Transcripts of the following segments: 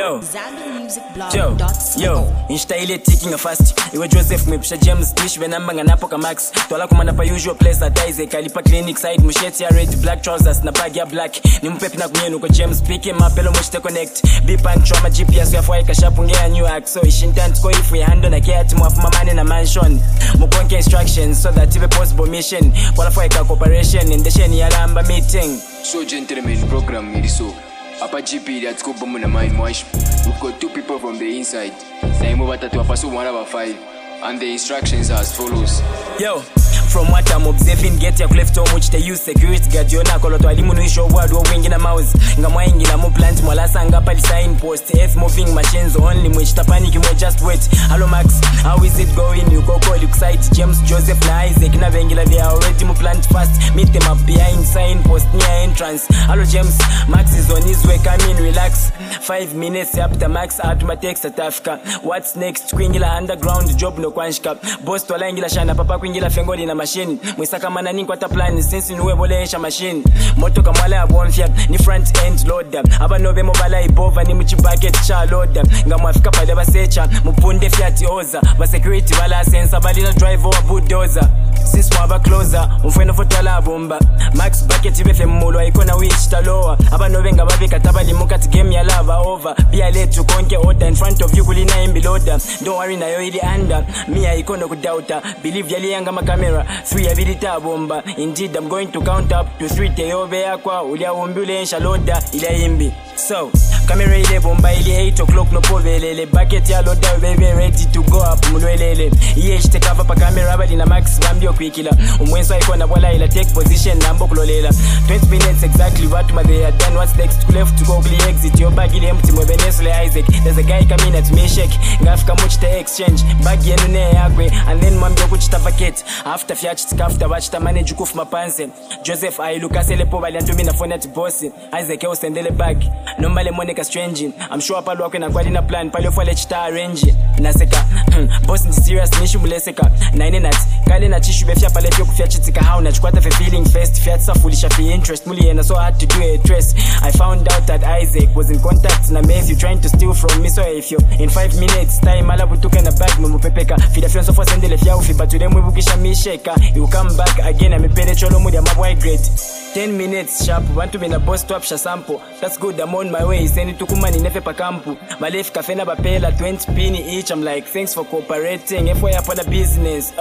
Yo, instaile taking a fast. Iwe Joseph mepsha James Dish venamba nganapo ka Max. Twala kumana pa usual place at Isaac. Alipa clinic side musheti ya red black trousers na bag ya black. Ni mpepi na kunyenu kwa James pike mapelo mushte connect. Bipan trauma GPS ya fwaika shapunge ya new act. So ishintant ko ifu ya hando na kiati mwafu mamane na mansion. Mukonke instructions so that iwe possible mission. Wala fwaika cooperation indesheni ya lamba meeting. So gentlemen program iliso. Apa GP that's go boom na mind wash. We've got 2 people from the inside. Naimo batatu apaso 1 over 5. And the instructions are as follows. Yo, from what I'm observing, get your cleft home which they use security guard yona koloto alimu nuisho wadu wa wingi na mouse. Nga mwaingi na mu plant mwalasa nga pali sign post. Earth moving machines only mwich tapani kimwe just wait. Hello Max, how is it going? You go call excite James, Joseph na Isaac na vengila they are already mu plant fast. Meet them up behind sign post near entrance. Hello James, Max is on his way, come in relax. 5 minutes after Max out my text at Africa. What's next? Kwingila underground job no kwanshika. Boss twala ingila shana papa kwingila fengoli na machine. Mwisaka mana nini kwa ta plan since nuwe bolesha machine. Moto kamala ya bonfia ni front end loader. Aba nove mobile ibova ni muchi bucket cha loader. Nga mwafika pale basecha mupunde fiat oza. Ba security bala sensa bali na drive over bulldozer. Since mwaba closer umfweno fotwala bomba. Max bucket ibefe mulo ikona witch taloa. Aba nove nga babika tabali mukati game ya lava over. Be let to conquer order in front of you kulina imbi loader. Don't worry na yo ili under. Me I ikono kudauta. Believe yali yanga ma camera. 3 abilita bomba. Indeed I'm going to count up to 3 teyobe yakwa. Ulia umbule nsha loader ila imbi. So camera ile bomba ili 8 o'clock no povelele. Bucket ya loader baby ready to go up mulwelele. Iye shite cover pa camera bali na Max bambio kwikila. Umwenso ikona wala ila take position nambo kulolela. 20 minutes exactly what they are done. What's next? Left to go exit your bag ile empty mwe Venezuela Isaac. There's a guy coming at me shake. Ngafika muchita exchange. Bag yenu ne yakwe. And then mwambio kuchita bucket. After fiachita after wachita manage kufu mapanse. Joseph ailukasele po bali antumi na phone at boss. Isaac yo sendele bag. Nombale moneka strange. I'm sure palo wakwe na kwali na plan. Palo fwale chita arrange. Naseka. Boss ni serious nishu muleseka. Naine nat. Kale na chishu befia pale pio kufia chitika hao. Na chukwata fe feeling first. Fiatsa fulisha fi interest. Muli yena so hard to do a trace. I found out that Isaac was in contact na Matthew trying to steal from me. So if you in 5 minutes time alabu tuke na bag mumupepeka. Fida fianso fwa sendele fia ufi. But today mwebukisha misheka. You come back again amepele cholo mudi ya mabwai grade. 10 minutes sharp, want to be na boss to apsha sample. That's good, I'm on my way. Send it to Kumani nefe pa kampu. Malef kafena bapela 20 pini each. I'm like, thanks for cooperating. FY up on the business.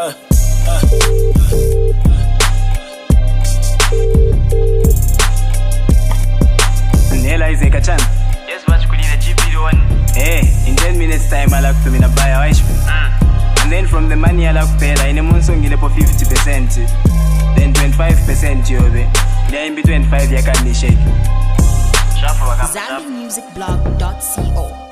Nela Isaac Achan. Yes, watch kulina GP one. Hey, in 10 minutes time I'll have to be na buy a wish. And then from the money I'll have to pay. In a month ngile po 50%. Then 25% yobe. Then in between 5 ya can shake. ZambianMusicBlog.co